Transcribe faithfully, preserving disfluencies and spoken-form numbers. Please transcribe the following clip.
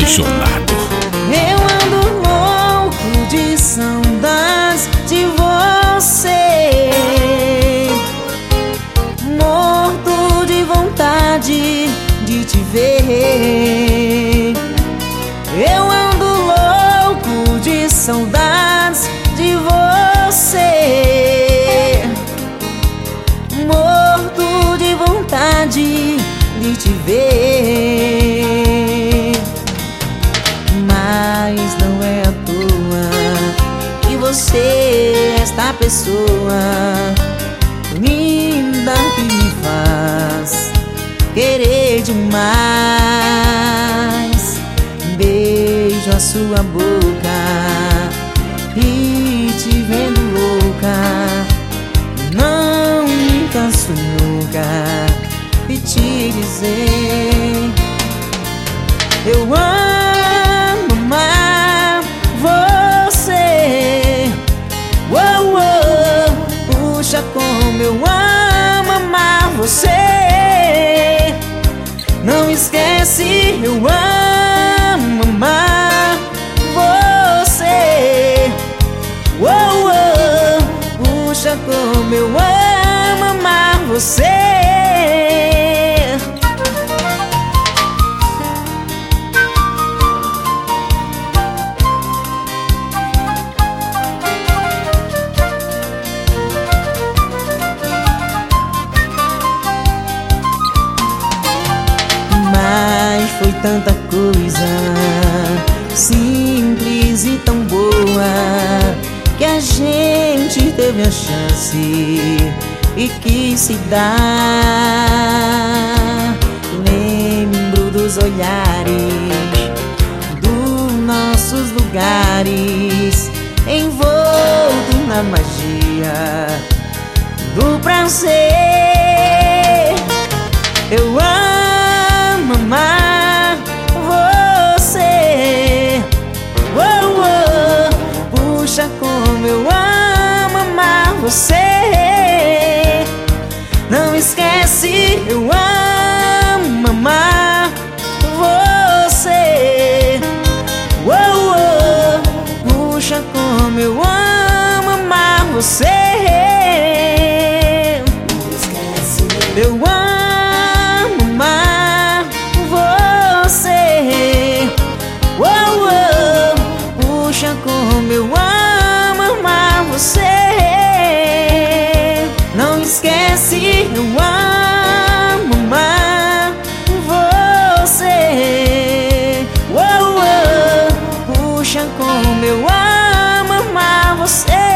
apaixonado. Eu ando louco de saudades de você, morto de vontade de te ver. Eu ando louco de saudades de você, morto de vontade de te ver. Mas não é à toa que você é esta pessoa linda que me faz querer demais. Beijo a sua boca e te vendo louca, não me canso nunca de te dizer: eu amo amar você. Uou, uou, puxa como eu amo amar você. Não esquece, eu amo amar você. Uou, uou, puxa como eu amo amar você. Mas foi tanta coisa simples e tão boa que a gente teve a chance e quis se dar. Lembro dos olhares, dos nossos lugares, envolto na magia do prazer. Eu amo amar você. Uou, uou, puxa como eu amo amar você. Não esquece, eu amo amar você. Uou, uou, puxa como eu amo amar você. Eu amo amar você. Uou, uou, puxa como eu amo amar você. Não esquece, eu amo amar você. Uou, uou, puxa como eu amo amar você.